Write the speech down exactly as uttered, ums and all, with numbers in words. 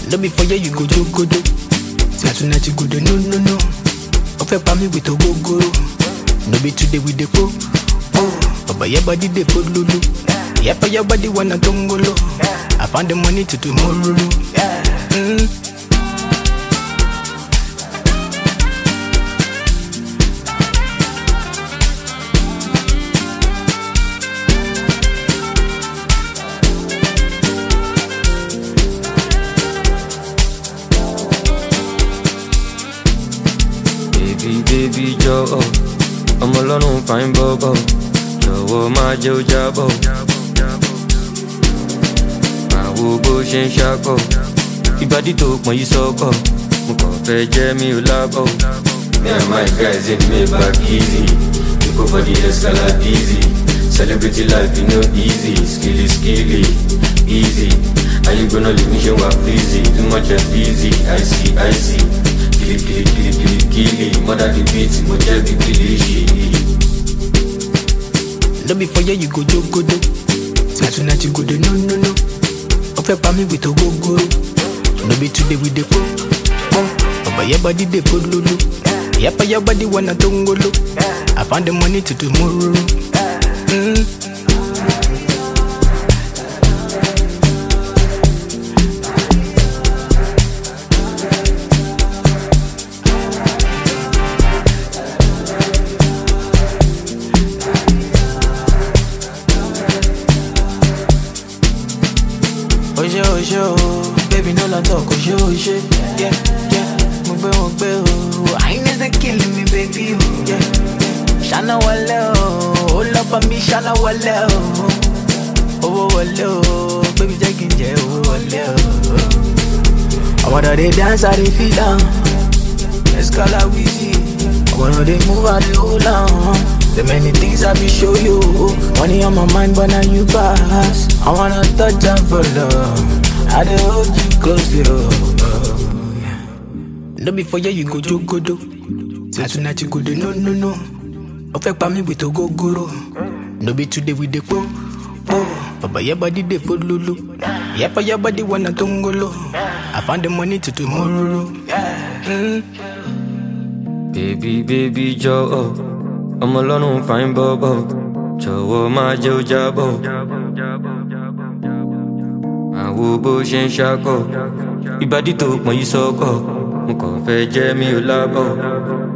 No be for you, you go do go do. Say tonight you go do no no no. Ofe pa me with a go go. No be today with the po. Oh, but your body they put lulu. Yeah, but your body wanna tongolo. I found the money to tomorrow. Mm. Baby, baby, jọ̀wọ́, ọmọ ọlọ́run fine bọ́bọ̀, jọ̀wọ́ má jẹ́ ó jábọ̀. Àwo bó ṣe ń ṣakọ̀, ìbàdí tó pọ̀n yìí sọ́kọ̀, mo kàn fẹ́ jẹ́ mi ò lábọ̀. Me and my guys in Maybach easy, we go for the Escalade easy. Celebrity life, you know easy, skilly, skilly, easy. How you gonna leave me, show up easy, too much of busy, I see, I see. Kili, kili, kili, kili, kili, mother the beat, mo jẹ́ bí kili ṣe. No be for you, you go do go do. Say tonight you go do no no no. Ofe pa me with a go go. No be today with the po. Oh, but your body they put lulu. Yeah, but your body wanna tongolo. I found the money to tomorrow. Mm. Oje oje oh, baby no la talk oje oje, yeah yeah. Mo gbé mo gbé oh, I ain't just killing me baby oh, yeah yeah. Shana wale oh, all up on me shana wale oh, oh wale oh, baby jẹ́ kí n jẹ́ oh wale oh. I wanna dey dance, I dey feel down. Escalade Wheezy, I wanna dey move, I dey hold on. The many things I be show you. Money on my mind, but now you pass. I wanna touch and for love. I dey hold you close, yo. No be for you, you go do go do. Say tonight you go do no no no. Ofe pa me with a go go. No be today with the po. Oh, but your body they put lulu. Yeah, but your body wanna tongolo. I found the money to tomorrow. Mm. Baby, baby, jọ̀wọ́, ọmọ ọlọ́run fine bọ́bọ̀, jọ̀wọ́ má jẹ́ ó jábọ̀. Àwo bó ṣe ń ṣakọ̀, ìbàdí tó pọ̀n yìí sọ́kọ̀, mo kàn fẹ́ jẹ́ mi ò lábọ̀.